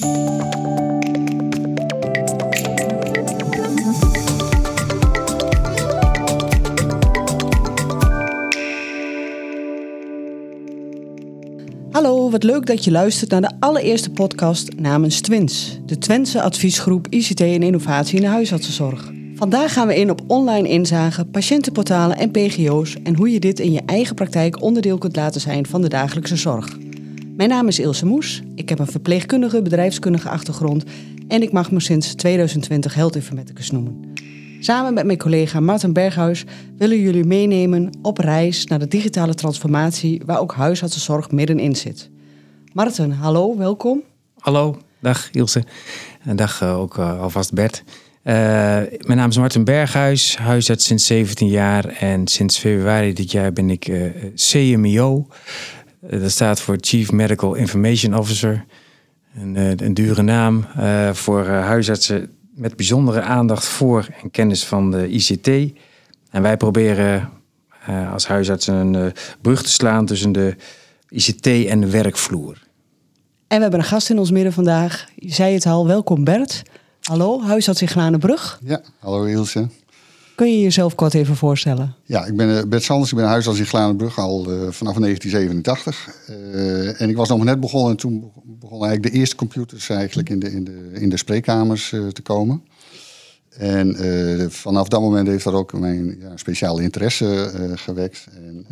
Hallo, wat leuk dat je luistert naar de allereerste podcast namens Twins, de Twentse adviesgroep ICT en innovatie in de huisartsenzorg. Vandaag gaan we in op online inzage, patiëntenportalen en PGO's en hoe je dit in je eigen praktijk onderdeel kunt laten zijn van de dagelijkse zorg. Mijn naam is Ilse Moes, ik heb een verpleegkundige, bedrijfskundige achtergrond en ik mag me sinds 2020 Health Informaticus noemen. Samen met mijn collega Marten Berghuis willen jullie meenemen op reis naar de digitale transformatie waar ook huisartsenzorg middenin zit. Marten, hallo, welkom. Hallo, dag Ilse. En dag ook alvast Bert. Mijn naam is Marten Berghuis, huisarts sinds 17 jaar en sinds februari dit jaar ben ik CMIO. Dat staat voor Chief Medical Information Officer. Een dure naam voor huisartsen met bijzondere aandacht voor en kennis van de ICT. En wij proberen als huisartsen een brug te slaan tussen de ICT en de werkvloer. En we hebben een gast in ons midden vandaag. Je zei het al, welkom Bert. Hallo, huisarts in Glanenbrug. Ja, hallo Ilse. Kun je jezelf kort even voorstellen? Ja, ik ben Bert Sanders, ik ben huisarts in Glanenbrug al vanaf 1987. En ik was nog net begonnen en toen begonnen eigenlijk de eerste computers eigenlijk in de spreekkamers te komen. En vanaf dat moment heeft dat ook mijn speciale interesse gewekt. En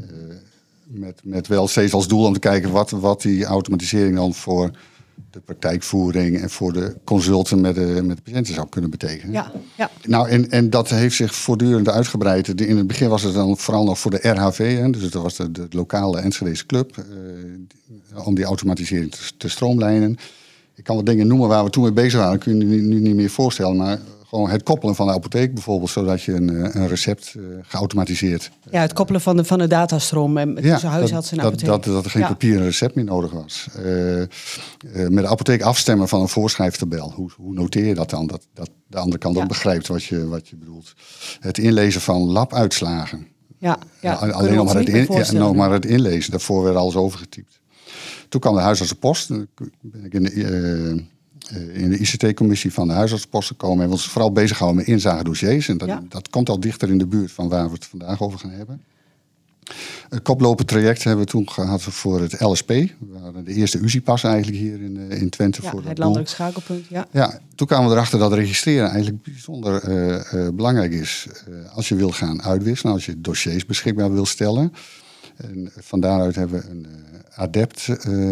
met wel steeds als doel om te kijken wat die automatisering dan voor de praktijkvoering en voor de consulten met de patiënten zou kunnen betekenen. Ja. Nou, en dat heeft zich voortdurend uitgebreid. In het begin was het dan vooral nog voor de RHV, hè, dus dat was de lokale Enschedese club, om die automatisering te stroomlijnen. Ik kan wat dingen noemen waar we toen mee bezig waren, dat kun je nu niet meer voorstellen, maar gewoon het koppelen van de apotheek bijvoorbeeld, zodat je een recept geautomatiseerd... Ja, het koppelen van de datastroom tussen huisarts en apotheek. Dat er geen papier en recept meer nodig was. Met de apotheek afstemmen van een voorschrijftabel. Hoe noteer je dat dan? Dat de andere kant ook begrijpt wat je bedoelt. Het inlezen van labuitslagen. Alleen nog maar het inlezen. Daarvoor werd alles overgetypt. Toen kwam de huisartsenpost. Toen ben ik in de ICT-commissie van de huisartsenpost gekomen. En we ons vooral bezig gehouden met inzagedossiers. En dat komt al dichter in de buurt van waar we het vandaag over gaan hebben. Een koplopend traject hebben we toen gehad voor het LSP. We hadden de eerste UZI-pas eigenlijk hier in Twente. Ja, voor het landelijk schakelpunt. Ja, toen kwamen we erachter dat registreren eigenlijk bijzonder belangrijk is. Als je wil gaan uitwisselen, als je dossiers beschikbaar wil stellen. En van daaruit hebben we een adept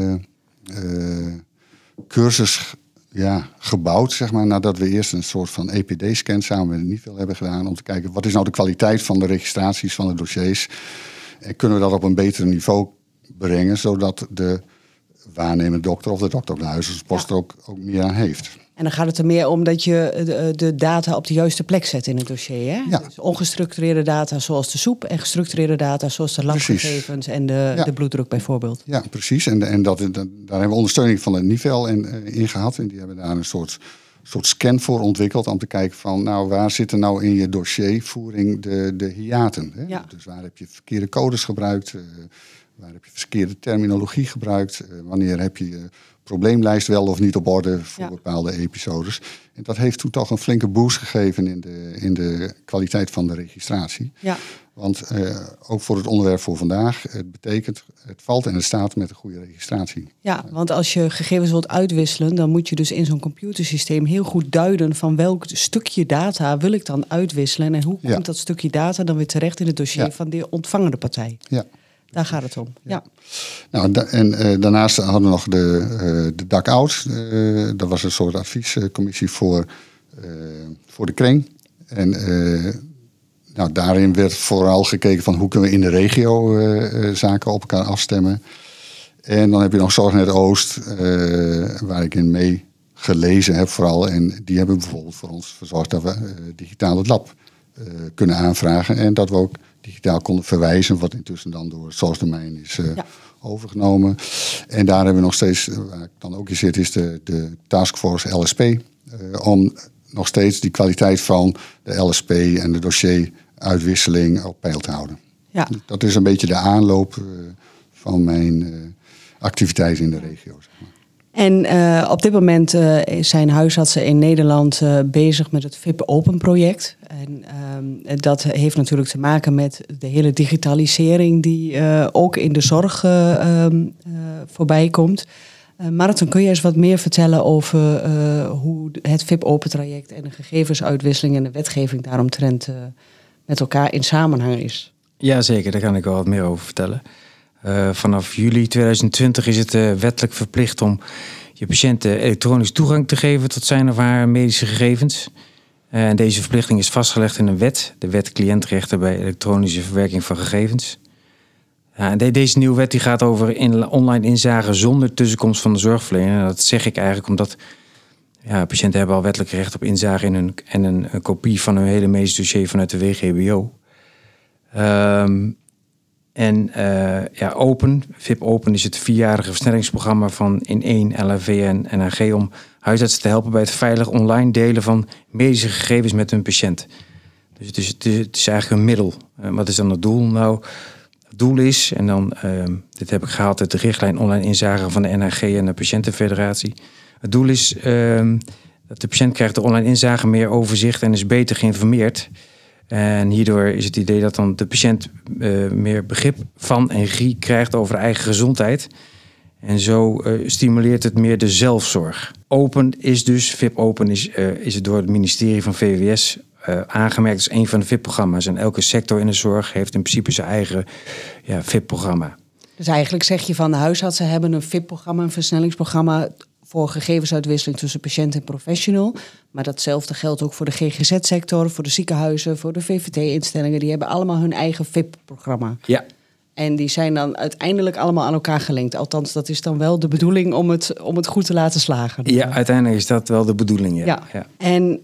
cursus gebouwd, zeg maar, nadat we eerst een soort van EPD-scan samen met NIVEL hebben gedaan, om te kijken wat is nou de kwaliteit van de registraties van de dossiers. En kunnen we dat op een beter niveau brengen, zodat de waarnemende dokter of de dokter op de huisartsenpost er ook meer aan heeft. En dan gaat het er meer om dat je de data op de juiste plek zet in het dossier. Hè? Ja. Dus ongestructureerde data zoals de soep en gestructureerde data zoals de labgegevens en de bloeddruk bijvoorbeeld. Ja, precies. En daar hebben we ondersteuning van het NIVEL in gehad. En die hebben daar een soort scan voor ontwikkeld om te kijken van, nou, waar zitten nou in je dossiervoering de hiaten? Hè? Ja. Dus waar heb je verkeerde codes gebruikt? Waar heb je verkeerde terminologie gebruikt? Wanneer heb je probleemlijst wel of niet op orde voor bepaalde episodes? En dat heeft toen toch een flinke boost gegeven in de kwaliteit van de registratie. Ja. Want ook voor het onderwerp voor vandaag, het betekent, het valt en het staat met een goede registratie. Ja, want als je gegevens wilt uitwisselen, dan moet je dus in zo'n computersysteem heel goed duiden van welk stukje data wil ik dan uitwisselen en hoe komt dat stukje data dan weer terecht in het dossier van de ontvangende partij. Ja. Daar gaat het om, ja. Nou, daarnaast hadden we nog de DAC-out. Dat was een soort adviescommissie voor de kring. En daarin werd vooral gekeken van hoe kunnen we in de regio zaken op elkaar afstemmen. En dan heb je nog Zorgnet Oost, waar ik in mee gelezen heb vooral. En die hebben bijvoorbeeld voor ons verzorgd dat we digitaal het lab kunnen aanvragen. En dat we ook digitaal konden verwijzen, wat intussen dan door het zorgdomein is overgenomen. En daar hebben we nog steeds, waar ik dan ook in zit, is de taskforce LSP. Om nog steeds die kwaliteit van de LSP en de dossieruitwisseling op peil te houden. Ja. Dat is een beetje de aanloop van mijn activiteit in de regio. Zeg maar. En op dit moment zijn huisartsen in Nederland bezig met het VIP Open project. En dat heeft natuurlijk te maken met de hele digitalisering die ook in de zorg voorbij komt. Maarten, kun je eens wat meer vertellen over hoe het VIP Open traject en de gegevensuitwisseling en de wetgeving daaromtrent met elkaar in samenhang is? Ja, zeker. Daar kan ik wel wat meer over vertellen. Vanaf juli 2020 is het wettelijk verplicht om je patiënten elektronisch toegang te geven tot zijn of haar medische gegevens. En deze verplichting is vastgelegd in een wet, de Wet Cliëntrechten bij elektronische verwerking van gegevens. Deze nieuwe wet die gaat over online inzage zonder tussenkomst van de zorgverlener. Dat zeg ik eigenlijk omdat patiënten hebben al wettelijk recht op inzage in een kopie van hun hele medisch dossier vanuit de WGBO. Open, VIP Open is het 4-jarige versnellingsprogramma van In1, LAV en NAG om huisartsen te helpen bij het veilig online delen van medische gegevens met hun patiënt. Dus het is eigenlijk een middel. Wat is dan het doel? Nou, het doel is, en dan dit heb ik gehaald uit de richtlijn online inzage van de NAG en de Patiëntenfederatie. Het doel is dat de patiënt krijgt de online inzage meer overzicht en is beter geïnformeerd. En hierdoor is het idee dat dan de patiënt meer begrip van en regie krijgt over de eigen gezondheid. En zo stimuleert het meer de zelfzorg. Open is dus, VIP Open is het door het ministerie van VWS aangemerkt als een van de VIP-programma's. En elke sector in de zorg heeft in principe zijn eigen VIP-programma. Dus eigenlijk zeg je van de huisartsen hebben een VIP-programma, een versnellingsprogramma voor gegevensuitwisseling tussen patiënt en professional. Maar datzelfde geldt ook voor de GGZ-sector, voor de ziekenhuizen, voor de VVT-instellingen. Die hebben allemaal hun eigen VIP-programma. Ja. En die zijn dan uiteindelijk allemaal aan elkaar gelinkt. Althans, dat is dan wel de bedoeling om het goed te laten slagen. Ja, uiteindelijk is dat wel de bedoeling, ja. En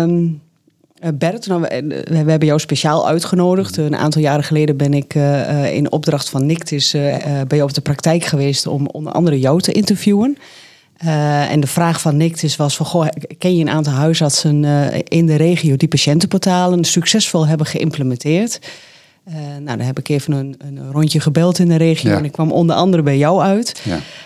Bert, we hebben jou speciaal uitgenodigd. Een aantal jaren geleden ben ik in opdracht van Nictis ben je op de praktijk geweest om onder andere jou te interviewen. En de vraag van Nictis was van, ken je een aantal huisartsen in de regio die patiëntenportalen succesvol hebben geïmplementeerd? Dan heb ik even een rondje gebeld in de regio en ik kwam onder andere bij jou uit.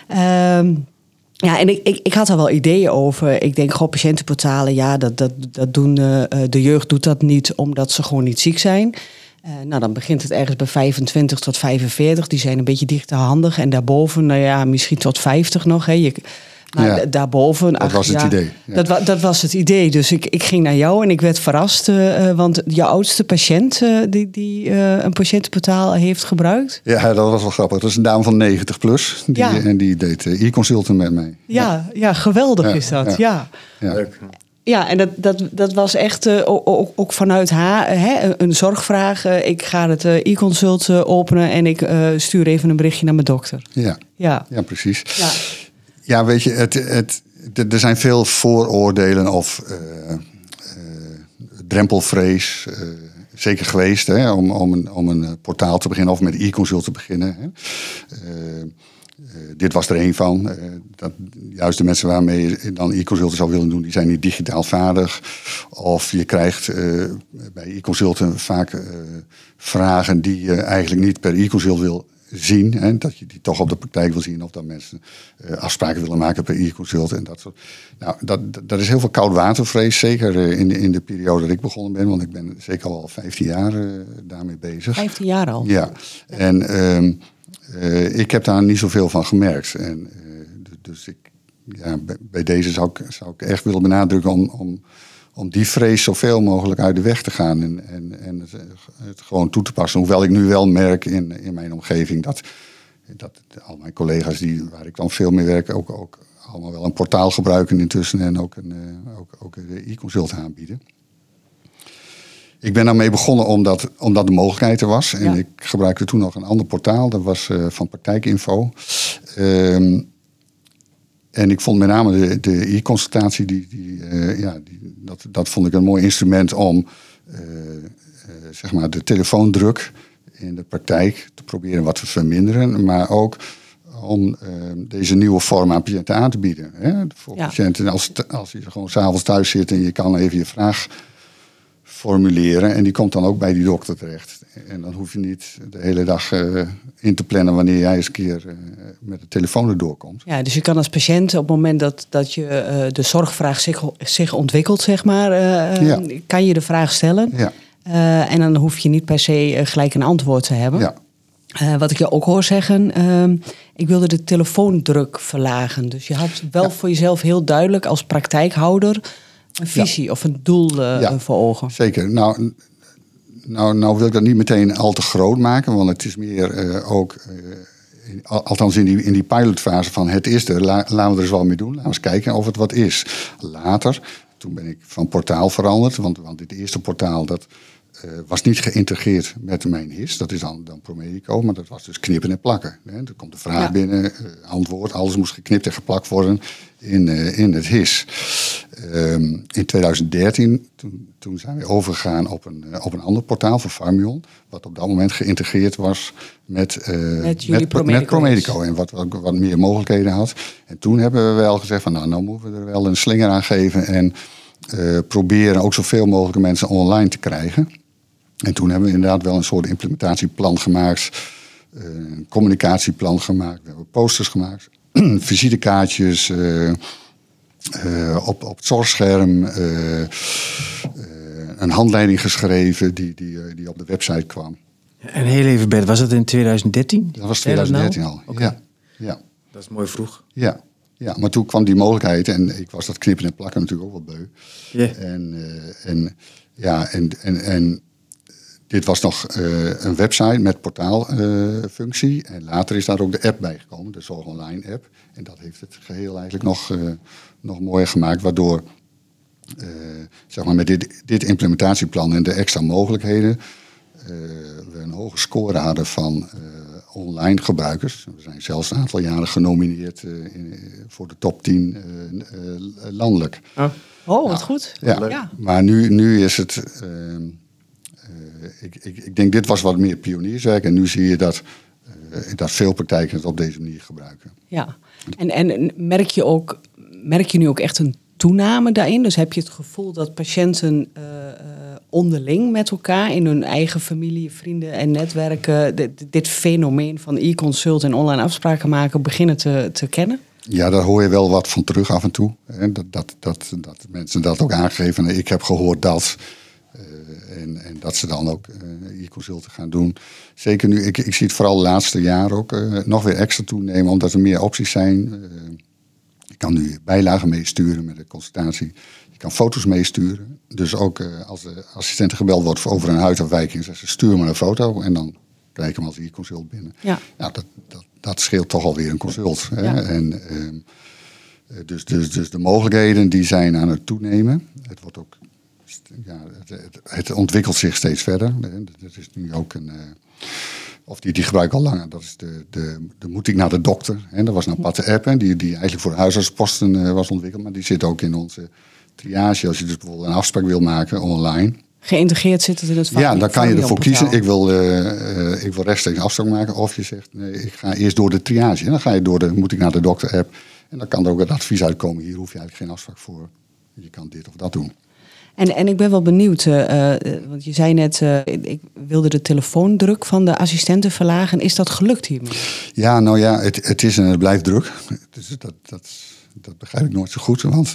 Ja. En ik had er wel ideeën over. Ik denk, patiëntenportalen, dat doen de jeugd doet dat niet omdat ze gewoon niet ziek zijn. Dan begint het ergens bij 25 tot 45. Die zijn een beetje digitaal handig. En daarboven, misschien tot 50 nog. Daarboven... Dat was het idee. Ja. Dat was het idee. Dus ik ging naar jou en ik werd verrast. Want jouw oudste patiënt die een patiëntenportaal heeft gebruikt. Ja, dat was wel grappig. Dat is een dame van 90 plus. En die deed e-consulten met mij. Ja, geweldig is dat. Ja. Leuk. Ja, en dat was echt ook vanuit haar een zorgvraag. Ik ga het e-consult openen en ik stuur even een berichtje naar mijn dokter. Ja, precies. Ja, weet je, er zijn veel vooroordelen of drempelvrees zeker geweest om een portaal te beginnen of met e-consult te beginnen. Dit was er een van. Juist de mensen waarmee je dan e-consulten zou willen doen, die zijn niet digitaal vaardig. Of je krijgt bij e-consulten vaak vragen die je eigenlijk niet per e-consult wil zien. Hè, dat je die toch op de praktijk wil zien. Of dat mensen afspraken willen maken per e-consult en dat soort. Nou, dat is heel veel koudwatervrees. Zeker in de periode dat ik begonnen ben. Want ik ben zeker al 15 jaar daarmee bezig. 15 jaar al? Ja. En ik heb daar niet zoveel van gemerkt. En dus bij deze zou ik echt willen benadrukken om die vrees zoveel mogelijk uit de weg te gaan en het gewoon toe te passen. Hoewel ik nu wel merk in mijn omgeving dat al mijn collega's waar ik dan veel mee werk ook allemaal wel een portaal gebruiken intussen en ook de e-consult aanbieden. Ik ben daarmee begonnen omdat de mogelijkheid er was. En ik gebruikte toen nog een ander portaal. Dat was van Praktijkinfo. En ik vond met name de e-consultatie, dat vond ik een mooi instrument om zeg maar de telefoondruk in de praktijk te proberen wat te verminderen. Maar ook om deze nieuwe vorm aan patiënten aan te bieden. Hè? Voor patiënten, als je gewoon 's avonds thuis zit en je kan even je vraag formuleren. En die komt dan ook bij die dokter terecht. En dan hoef je niet de hele dag in te plannen wanneer jij eens een keer met de telefoon erdoor komt. Ja, dus je kan als patiënt op het moment dat je de zorgvraag zich ontwikkelt, zeg maar, kan je de vraag stellen. Ja. En dan hoef je niet per se gelijk een antwoord te hebben. Ja. Wat ik je ook hoor zeggen, ik wilde de telefoondruk verlagen. Dus je had wel voor jezelf heel duidelijk als praktijkhouder een visie of een doel voor ogen. Zeker. Nou wil ik dat niet meteen al te groot maken, want het is meer althans in die pilotfase van het is er, laten we er eens wat mee doen. Laten we eens kijken of het wat is. Later, toen ben ik van portaal veranderd, want dit eerste portaal dat was niet geïntegreerd met mijn HIS. Dat is dan Promedico, maar dat was dus knippen en plakken. Hè. Er komt een vraag binnen, antwoord, alles moest geknipt en geplakt worden in het HIS. In 2013, toen zijn we overgegaan op een ander portaal voor Pharmion, wat op dat moment geïntegreerd was met Promedico en wat meer mogelijkheden had. En toen hebben we wel gezegd van nou moeten we er wel een slinger aan geven en proberen ook zoveel mogelijk mensen online te krijgen. En toen hebben we inderdaad wel een soort implementatieplan gemaakt, een communicatieplan gemaakt, we hebben posters gemaakt, visitekaartjes op het zorgscherm, een handleiding geschreven die op de website kwam. En heel even, Bert, was dat in 2013? Dat was 2013 al, Okay. Ja. Dat is mooi vroeg. Ja, maar toen kwam die mogelijkheid en ik was dat knippen en plakken natuurlijk ook wel beu. Yeah. En dit was nog een website met portaalfunctie. En later is daar ook de app bij gekomen, de Zorg Online app. En dat heeft het geheel eigenlijk nog mooier gemaakt, waardoor zeg maar met dit implementatieplan en de extra mogelijkheden we een hoge score hadden van online gebruikers. We zijn zelfs een aantal jaren genomineerd voor de top 10 landelijk. Oh, wat goed. Ja. Maar nu is het ik denk dit was wat meer pionierswerk en nu zie je dat veel praktijken het op deze manier gebruiken. Ja, en merk je nu ook echt een toename daarin? Dus heb je het gevoel dat patiënten onderling met elkaar in hun eigen familie, vrienden en netwerken dit fenomeen van e-consult en online afspraken maken beginnen te kennen? Ja, daar hoor je wel wat van terug af en toe. Hè? Dat mensen dat ook aangeven. Ik heb gehoord dat. En dat ze dan ook e-consulten gaan doen. Zeker nu, ik zie het vooral de laatste jaren ook nog weer extra toenemen, omdat er meer opties zijn. Je kan nu bijlagen meesturen met de consultatie. Je kan foto's meesturen. Dus ook als de assistente gebeld wordt over een huisafwijking, zeggen ze stuur maar een foto en dan krijg ik hem als e-consult binnen. Ja. Nou, dat scheelt toch alweer een consult. Hè? Ja. En, dus de mogelijkheden die zijn aan het toenemen. Het wordt ook het ontwikkelt zich steeds verder. Dat is nu ook of die gebruik al langer. Dat is de moet ik naar de dokter. Dat was nou Pat app, die eigenlijk voor huisartsposten was ontwikkeld. Maar die zit ook in onze triage. Als je dus bijvoorbeeld een afspraak wil maken online. Geïntegreerd zit het in het vak. Ja, dan kan je ervoor kiezen. Ik wil rechtstreeks een afspraak maken. Of je zegt, nee, ik ga eerst door de triage. En dan ga je door de moet ik naar de dokter app. En dan kan er ook het advies uitkomen. Hier hoef je eigenlijk geen afspraak voor. Je kan dit of dat doen. En ik ben wel benieuwd, want je zei net, ik wilde de telefoondruk van de assistenten verlagen. Is dat gelukt hiermee? Ja, nou ja, het is en het blijft druk. Dus dat begrijp ik nooit zo goed. Want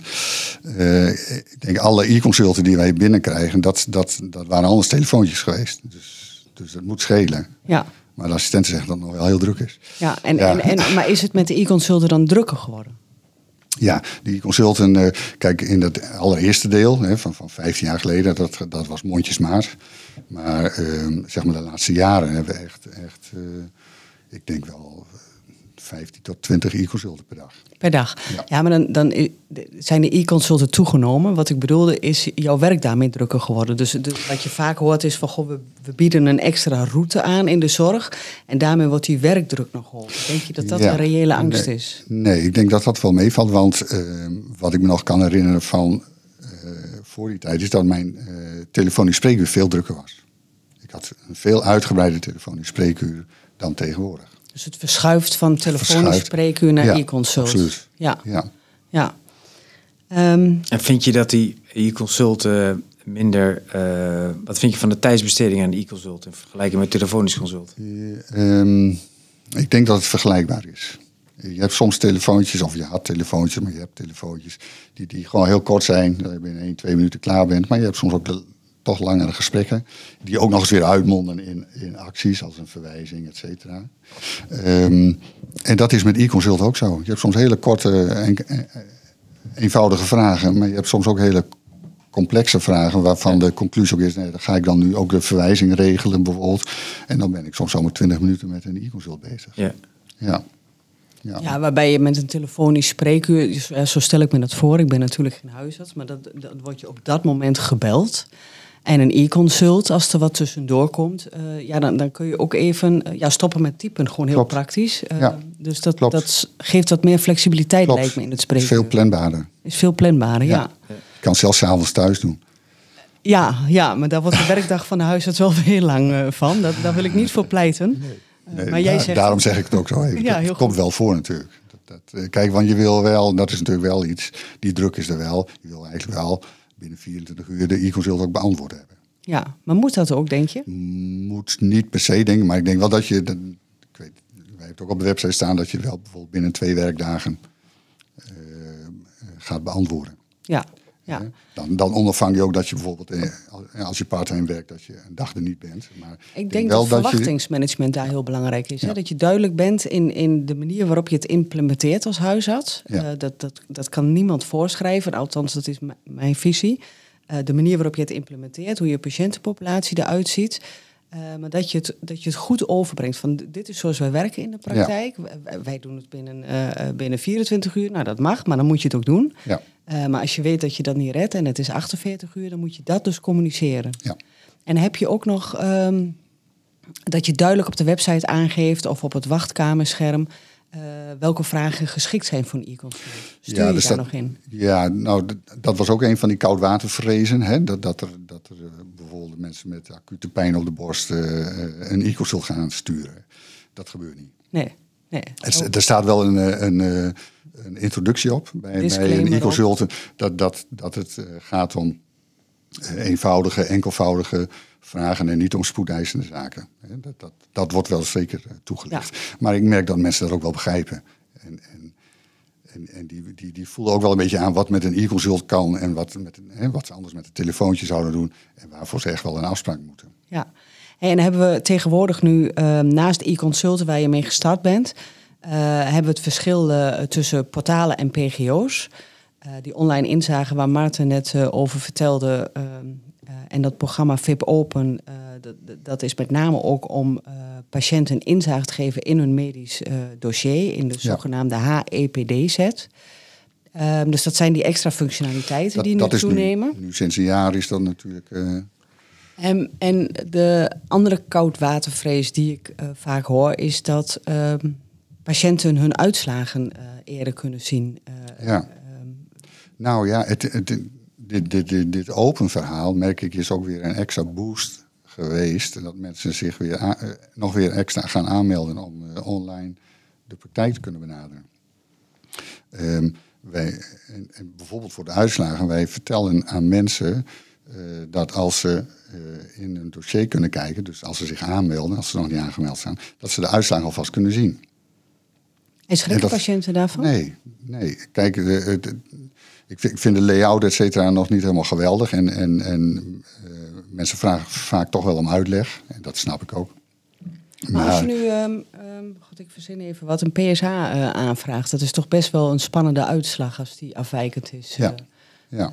ik denk alle e-consulten die wij binnenkrijgen, dat waren anders telefoontjes geweest. Dus dat moet schelen. Ja. Maar de assistenten zeggen dat het nog wel heel druk is. Ja, maar is het met de e-consulten dan drukker geworden? Ja, die consulten, kijk, in dat allereerste deel van 15 jaar geleden, dat was mondjesmaat. Maar zeg maar de laatste jaren hebben we echt ik denk wel 15 tot 20 e-consulten per dag. Per dag? Ja, maar dan zijn de e-consulten toegenomen. Wat ik bedoelde is jouw werk daarmee drukker geworden. Dus wat je vaak hoort is van, goh, we bieden een extra route aan in de zorg. En daarmee wordt die werkdruk nog hoger. Denk je dat een reële angst is? Nee, ik denk dat dat wel meevalt. Want wat ik me nog kan herinneren van voor die tijd is dat mijn telefonisch spreekuur veel drukker was. Ik had een veel uitgebreider telefonisch spreekuur dan tegenwoordig. Dus het verschuift van telefonisch spreekuur naar e-consult. Absoluut. Ja. En vind je dat die e-consulten minder... wat vind je van de tijdsbesteding aan de e-consult in vergelijking met telefonisch consult? Ik denk dat het vergelijkbaar is. Je hebt soms telefoontjes, of je had telefoontjes, maar je hebt telefoontjes die gewoon heel kort zijn. Dat je binnen 1-2 minuten klaar bent. Maar je hebt soms ook toch langere gesprekken. Die ook nog eens weer uitmonden in acties, als een verwijzing, et cetera. En dat is met e-consult ook zo. Je hebt soms hele korte, eenvoudige vragen. Maar je hebt soms ook hele complexe vragen waarvan de conclusie ook is... nee, dan ga ik dan nu ook de verwijzing regelen bijvoorbeeld. En dan ben ik soms zomaar 20 minuten met een e-consult bezig. Ja, waarbij je met een telefonisch spreekuur... Zo stel ik me dat voor. Ik ben natuurlijk geen huisarts, maar dat word je op dat moment gebeld. En een e-consult, als er wat tussendoor komt... dan kun je ook even stoppen met typen. Gewoon heel praktisch. Dus dat geeft wat meer flexibiliteit, lijkt me, in het spreekuur. Is veel planbaarder. Is veel planbaarder, ja. Je kan het zelfs 's avonds thuis doen. Ja, maar daar wordt de werkdag van de huisarts wel heel lang van. Daar wil ik niet voor pleiten. Nee, maar jij zegt... Daarom zeg ik het ook zo even. Ja, het komt wel voor natuurlijk. Kijk, want je wil wel, dat is natuurlijk wel iets, die druk is er wel. Je wil eigenlijk wel binnen 24 uur de e-consult ook beantwoord hebben. Ja, maar moet dat ook, denk je? Moet niet per se, denk ik. Maar ik denk wel dat je, wij hebben het ook op de website staan, dat je wel bijvoorbeeld binnen 2 werkdagen gaat beantwoorden. Ja. Dan ondervang je ook dat je bijvoorbeeld, als je part-time werkt, dat je een dag er niet bent. Maar ik denk dat verwachtingsmanagement daar heel belangrijk is. Ja. Hè? Dat je duidelijk bent in de manier waarop je het implementeert als huisarts. Ja. Dat kan niemand voorschrijven, althans dat is mijn visie. De manier waarop je het implementeert, hoe je patiëntenpopulatie eruit ziet. Maar dat je het goed overbrengt. Van dit is zoals wij werken in de praktijk. Ja. Wij doen het binnen 24 uur. Nou, dat mag, maar dan moet je het ook doen. Ja. Maar als je weet dat je dat niet redt en het is 48 uur... dan moet je dat dus communiceren. Ja. En heb je ook nog dat je duidelijk op de website aangeeft... of op het wachtkamerscherm... welke vragen geschikt zijn voor een e-consult? Stuur je daar nog in? Ja, nou, dat was ook een van die koudwatervrezen. Hè? Dat er bijvoorbeeld mensen met acute pijn op de borst een e-consult gaan sturen. Dat gebeurt niet. Nee. Er staat wel een introductie op bij een e-consult. Dat het gaat om eenvoudige, enkelvoudige vragen en niet om spoedeisende zaken. Dat wordt wel zeker toegelicht. Ja. Maar ik merk dat mensen dat ook wel begrijpen. En die voelen ook wel een beetje aan wat met een e-consult kan... en wat ze anders met een telefoontje zouden doen... en waarvoor ze echt wel een afspraak moeten. Ja, en hebben we tegenwoordig nu naast e-consulten waar je mee gestart bent... hebben we het verschil tussen portalen en PGO's. Die online inzage waar Maarten net over vertelde... en dat programma VIP Open, dat is met name ook om patiënten inzage te geven in hun medisch dossier, in de zogenaamde HEPD-set. Dus dat zijn die extra functionaliteiten die nu toenemen. Nu sinds een jaar is dat natuurlijk... En de andere koudwatervrees die ik vaak hoor, is dat patiënten hun uitslagen eerder kunnen zien. Nou ja, dit open verhaal, merk ik, is ook weer een extra boost geweest. Dat mensen zich weer nog weer extra gaan aanmelden om online de praktijk te kunnen benaderen. En bijvoorbeeld voor de uitslagen, wij vertellen aan mensen dat als ze in een dossier kunnen kijken, dus als ze zich aanmelden, als ze nog niet aangemeld zijn, dat ze de uitslagen alvast kunnen zien. En schrikken patiënten daarvan? Nee. Kijk, ik vind de layout, et cetera, nog niet helemaal geweldig. En mensen vragen vaak toch wel om uitleg. En dat snap ik ook. Maar als je nu, ik verzin even wat, een PSH aanvraagt... dat is toch best wel een spannende uitslag als die afwijkend is. Ja.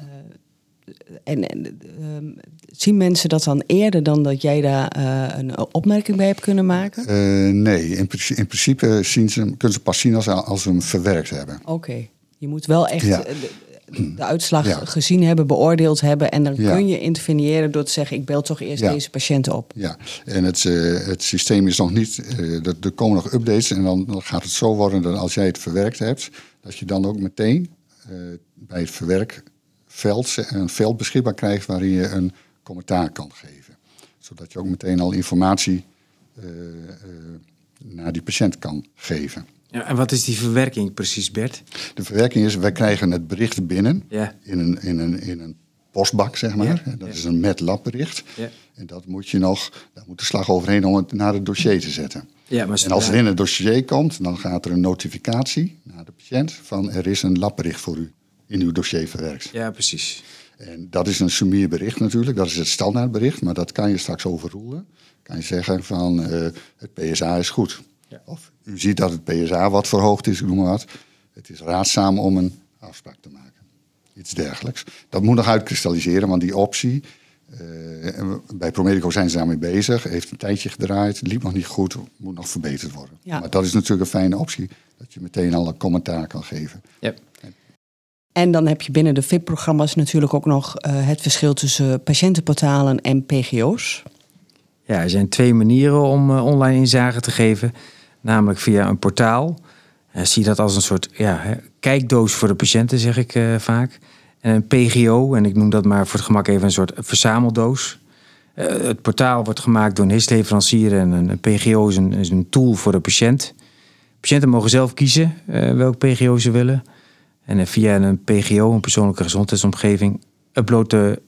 Zien mensen dat dan eerder dan dat jij daar een opmerking bij hebt kunnen maken? Nee, in principe kunnen ze pas zien als ze hem verwerkt hebben. Oké. Je moet wel echt de uitslag gezien hebben, beoordeeld hebben... en dan kun je interveneren door te zeggen... ik bel toch eerst deze patiënten op. Ja, en het systeem is nog niet... er komen nog updates en dan gaat het zo worden... dat als jij het verwerkt hebt... dat je dan ook meteen bij het verwerkveld een veld beschikbaar krijgt... waarin je een commentaar kan geven. Zodat je ook meteen al informatie naar die patiënt kan geven. Ja, en wat is die verwerking precies, Bert? De verwerking is, wij krijgen het bericht binnen in een postbak, zeg maar. Ja. Dat is een met labbericht. Ja. En dat moet je daar moet de slag overheen om het naar het dossier te zetten. Ja, maar En als het in het dossier komt, dan gaat er een notificatie naar de patiënt van er is een labbericht voor u in uw dossier verwerkt. Ja, precies. En dat is een summierbericht natuurlijk, dat is het standaardbericht, maar dat kan je straks overroelen. Kan je zeggen van het PSA is goed. Ja. Of u ziet dat het PSA wat verhoogd is, ik noem maar wat. Het is raadzaam om een afspraak te maken. Iets dergelijks. Dat moet nog uitkristalliseren, want die optie, bij Promedico zijn ze daarmee bezig, heeft een tijdje gedraaid, liep nog niet goed, moet nog verbeterd worden. Ja. Maar dat is natuurlijk een fijne optie, dat je meteen al een commentaar kan geven. Ja. En dan heb je binnen de VIP-programma's natuurlijk ook nog het verschil tussen patiëntenportalen en PGO's. Ja, er zijn 2 manieren om online inzage te geven. Namelijk via een portaal. Zie dat als een soort kijkdoos voor de patiënten, zeg ik vaak. En een PGO, en ik noem dat maar voor het gemak even een soort verzameldoos. Het portaal wordt gemaakt door een HIS-leverancier en een PGO is een tool voor de patiënt. Patiënten mogen zelf kiezen welk PGO ze willen. En via een PGO, een persoonlijke gezondheidsomgeving, uploadt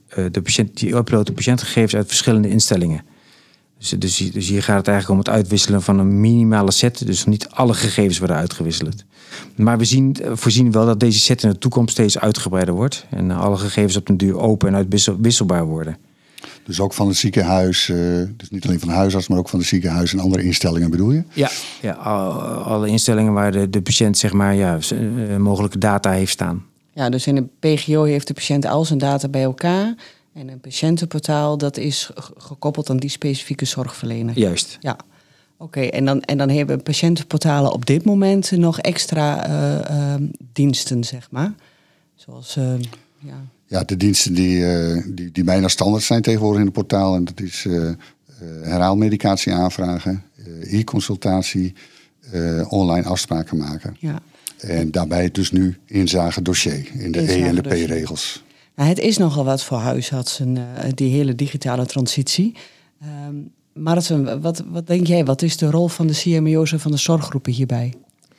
de patiëntgegevens uit verschillende instellingen. Dus hier gaat het eigenlijk om het uitwisselen van een minimale set. Dus niet alle gegevens worden uitgewisseld. Maar we voorzien wel dat deze set in de toekomst steeds uitgebreider wordt. En alle gegevens op den duur open en uitwisselbaar worden. Dus ook van het ziekenhuis, dus niet alleen van de huisarts, maar ook van de ziekenhuis en andere instellingen bedoel je? Ja, alle instellingen waar de patiënt zeg maar mogelijke data heeft staan. Ja, dus in een PGO heeft de patiënt al zijn data bij elkaar. En een patiëntenportaal, dat is gekoppeld aan die specifieke zorgverlener. Juist. Ja, oké. En dan hebben patiëntenportalen op dit moment nog extra diensten, zeg maar. Zoals, Ja, de diensten die bijna standaard zijn tegenwoordig in het portaal. En dat is herhaalmedicatie aanvragen, e-consultatie, online afspraken maken. Ja. En daarbij dus nu inzage dossier in de E- en de P-regels. Nou, het is nogal wat voor huisartsen, die hele digitale transitie. Maarten, wat denk jij? Wat is de rol van de CMO's en van de zorggroepen hierbij?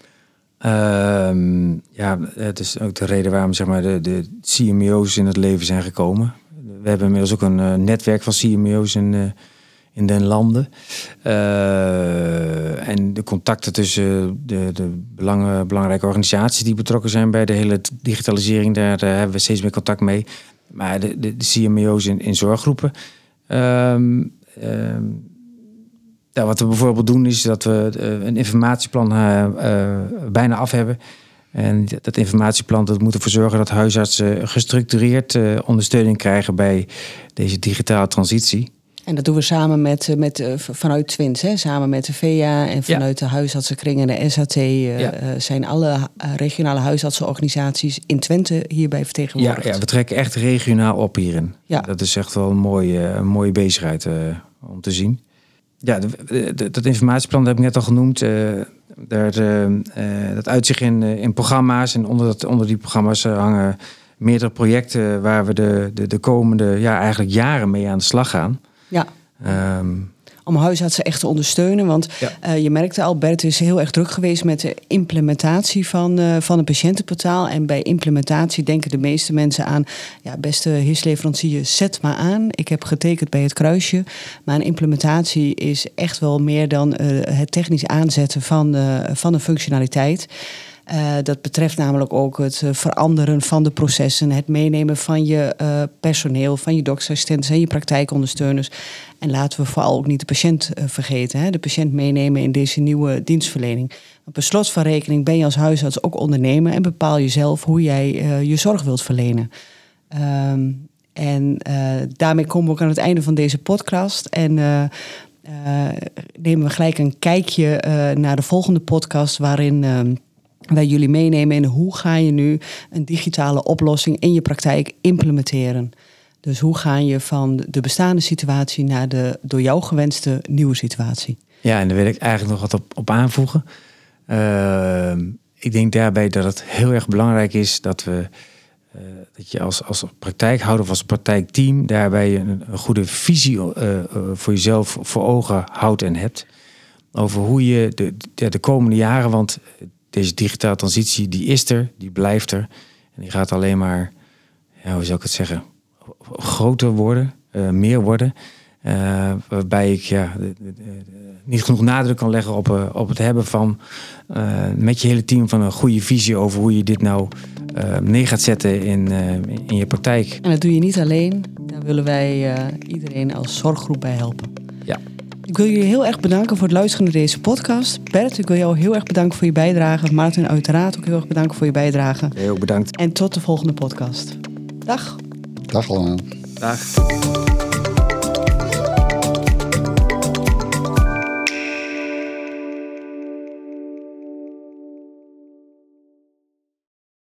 Het is ook de reden waarom zeg maar, de CMO's in het leven zijn gekomen. We hebben inmiddels ook een netwerk van CMO's in den landen. En de contacten tussen de belangrijke organisaties die betrokken zijn bij de hele digitalisering, daar hebben we steeds meer contact mee. Maar de CMO's in zorggroepen. Wat we bijvoorbeeld doen is dat we een informatieplan bijna af hebben. En dat informatieplan dat moet ervoor zorgen dat huisartsen gestructureerd ondersteuning krijgen bij deze digitale transitie. En dat doen we samen vanuit Twins, hè? Samen met de VEA en vanuit de huisartsenkring en de SHT zijn alle regionale huisartsenorganisaties in Twente hierbij vertegenwoordigd. Ja, we trekken echt regionaal op hierin. Ja. Dat is echt wel een mooie bezigheid om te zien. Ja, dat informatieplan dat heb ik net al genoemd. Dat uitzicht in programma's. En onder die programma's hangen meerdere projecten waar we de komende eigenlijk jaren mee aan de slag gaan. Ja. Om huisartsen echt te ondersteunen. Want je merkte al, Bert is heel erg druk geweest met de implementatie van een patiëntenportaal. En bij implementatie denken de meeste mensen aan, beste HIS-leverancier, zet maar aan. Ik heb getekend bij het kruisje. Maar een implementatie is echt wel meer dan het technisch aanzetten van een functionaliteit. Dat betreft namelijk ook het veranderen van de processen, het meenemen van je personeel, van je doktersassistenten en je praktijkondersteuners. En laten we vooral ook niet de patiënt vergeten, hè? De patiënt meenemen in deze nieuwe dienstverlening. Want per slot van rekening ben je als huisarts ook ondernemer en bepaal je zelf hoe jij je zorg wilt verlenen. Daarmee komen we ook aan het einde van deze podcast. En nemen we gelijk een kijkje naar de volgende podcast waarin wij jullie meenemen in hoe ga je nu een digitale oplossing in je praktijk implementeren. Dus hoe ga je van de bestaande situatie naar de door jou gewenste nieuwe situatie? Ja, en daar wil ik eigenlijk nog wat op aanvoegen. Ik denk daarbij dat het heel erg belangrijk is dat je als praktijkhouder of als praktijkteam daarbij een goede visie voor jezelf voor ogen houdt en hebt. Over hoe je de komende jaren, want deze digitale transitie, die is er, die blijft er. En die gaat alleen maar, hoe zou ik het zeggen, groter worden, meer worden. Waarbij ik niet genoeg nadruk kan leggen op het hebben van met je hele team van een goede visie over hoe je dit nou neer gaat zetten in je praktijk. En dat doe je niet alleen. Daar willen wij iedereen als zorggroep bij helpen. Ja. Ik wil jullie heel erg bedanken voor het luisteren naar deze podcast. Bert, ik wil jou heel erg bedanken voor je bijdrage. Maarten, uiteraard ook heel erg bedanken voor je bijdrage. Heel bedankt. En tot de volgende podcast. Dag. Dag allemaal. Dag.